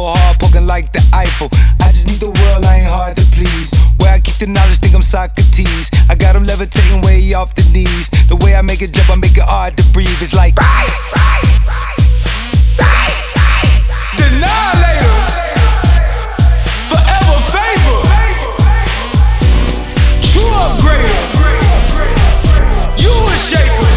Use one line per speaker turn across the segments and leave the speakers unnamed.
hard, poking like the Eiffel. I just need the world, I ain't hard to please. Where I keep the knowledge, think I'm Socrates. I got them levitating way off the knees. The way I make it jump, I make it hard to breathe. It's like Denialator, forever favor, true upgrader, you a shaker,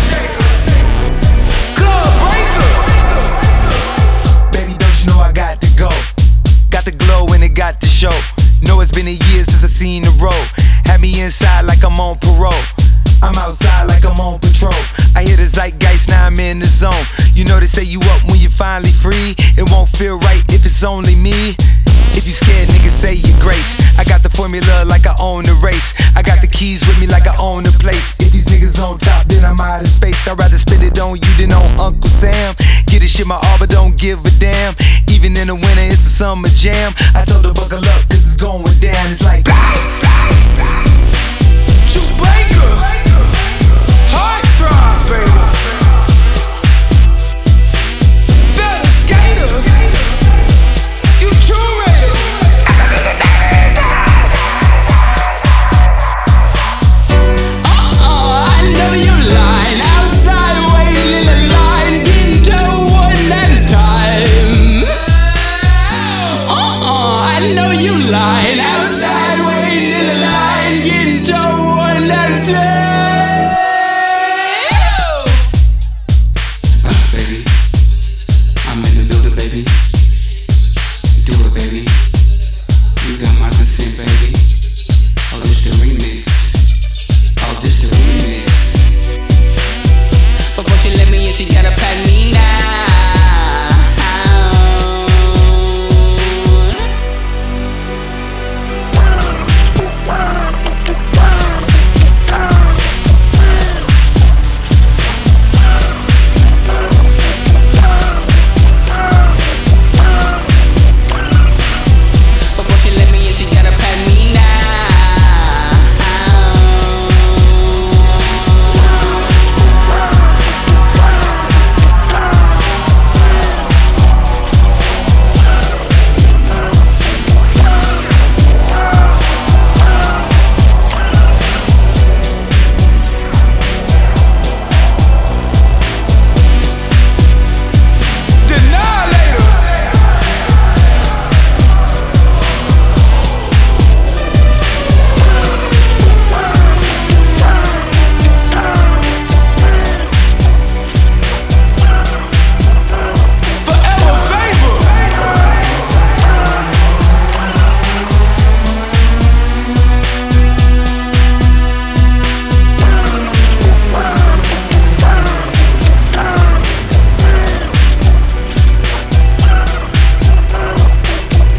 club breaker. Baby, don't you know I got to go? Got the glow and it got to show. Know it's been a year since I seen the road. Had me inside like I'm on parole. I'm outside like I'm on patrol. I hear the zeitgeist, now I'm in the zone. You know they say you up when you're finally free. It won't feel right if it's only me. If you scared, niggas say your grace. I got the formula like I own the race. I got the keys with me like I own the place. If these niggas on top, then I'm out of space. I'd rather spend it on you than on Uncle Sam. Get this shit my all, but don't give a damn. Even in the winter, it's a summer jam. I told her buckle up, cause it's going down. It's like